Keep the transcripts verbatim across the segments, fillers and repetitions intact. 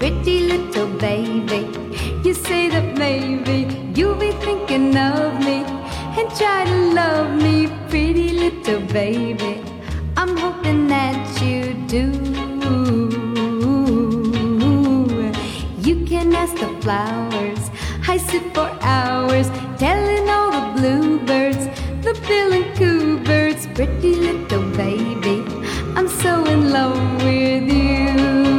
pretty little baby. You say that maybe you'll be thinking of me and try to love me, pretty little baby. I'm hoping that you do. You can ask the flowers, I sit for hours telling all the bluebirds, the bill and coo birds, pretty little baby, I'm so in love with you.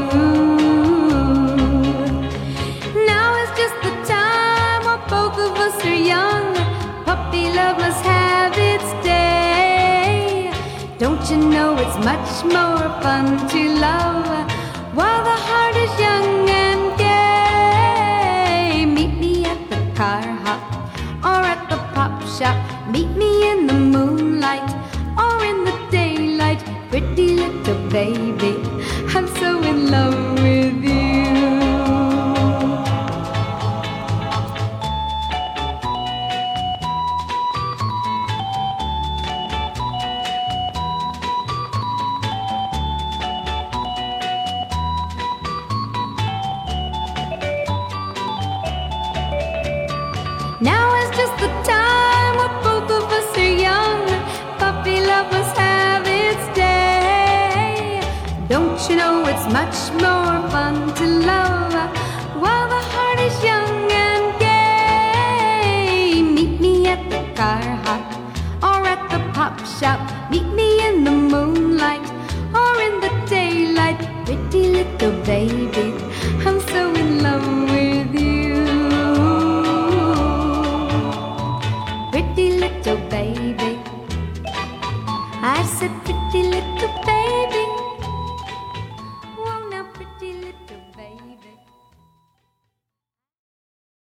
Now is just the time while both of us are young. Puppy love must have its day. Don't you know it's much more fun to love while the heart is young and gay? Meet me at the car hop or at the pop shop. Meet me in the moonlight or in the daylight, pretty little baby, I'm so in love with you. Now is just the time when both of us are young. Puppy love must have its day. Don't you know it's much more fun to love while the heart is young and gay? Meet me at the car hop or at the pop shop. Meet me in the moonlight or in the daylight, pretty little baby, I'm so in love with you. Pretty little baby, I said pretty little baby,